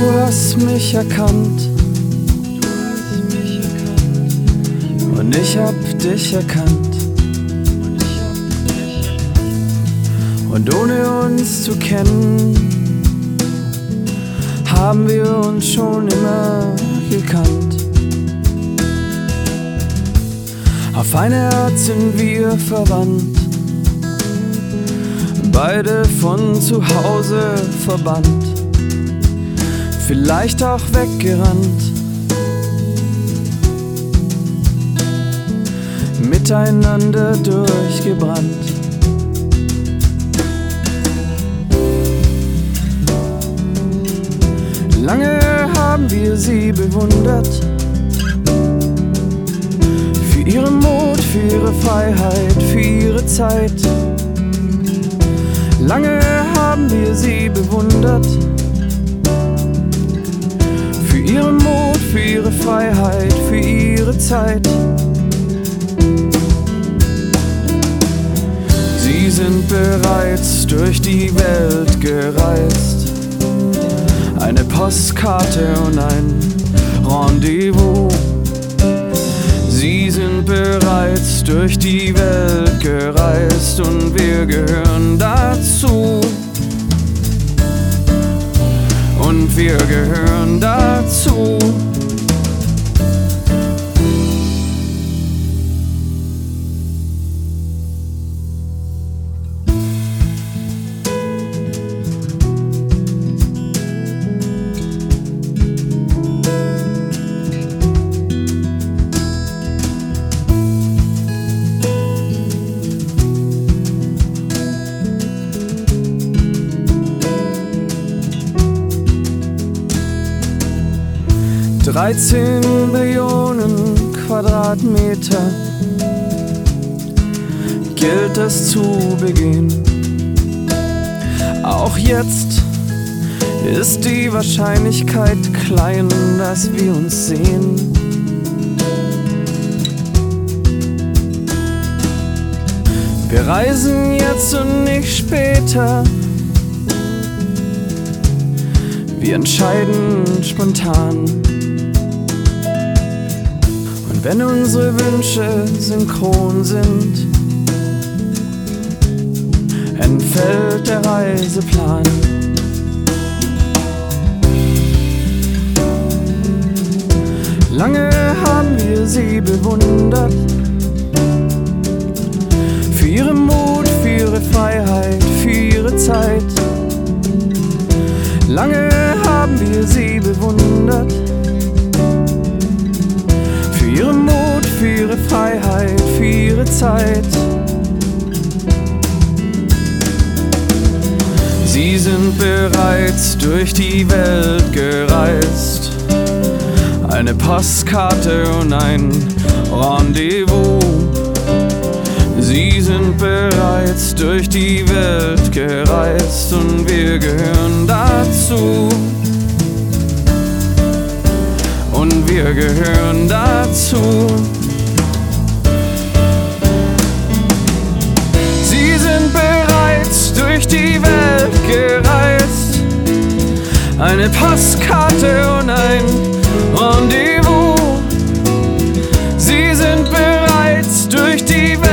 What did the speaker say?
hast mich erkannt und ich hab dich erkannt. Und ohne uns zu kennen, haben wir uns schon immer gekannt. Auf eine Art sind wir verwandt, beide von zu Hause verbannt, vielleicht auch weggerannt, miteinander durchgebrannt. Lange haben wir sie bewundert, für ihren Mut, für ihre Freiheit, für ihre Zeit. Lange haben wir sie bewundert, für ihren Mut, für ihre Freiheit, für ihre Zeit. Sie sind bereits durch die Welt gereist, eine Postkarte und ein Rendezvous. Sie sind bereits durch die Welt gereist und wir gehören dazu. Und wir gehören dazu. Dreizehn Billionen Quadratmeter gilt es zu begehen. Auch jetzt ist die Wahrscheinlichkeit klein, dass wir uns sehen. Wir reisen jetzt und nicht später. Wir entscheiden spontan. Und wenn unsere Wünsche synchron sind, entfällt der Reiseplan. Lange haben wir sie bewundert, für ihren Mut, für ihre Freiheit, für ihre Zeit. Lange haben wir sie bewundert, für ihren Mut, für ihre Freiheit, für ihre Zeit. Sie sind bereits durch die Welt gereist, eine Postkarte und ein Rendezvous. Sie sind bereits durch die Welt gereist und wir gehören dazu. Und wir gehören dazu. Sie sind bereits durch die Welt gereist, eine Postkarte und ein Rendezvous. Sie sind bereits durch die Welt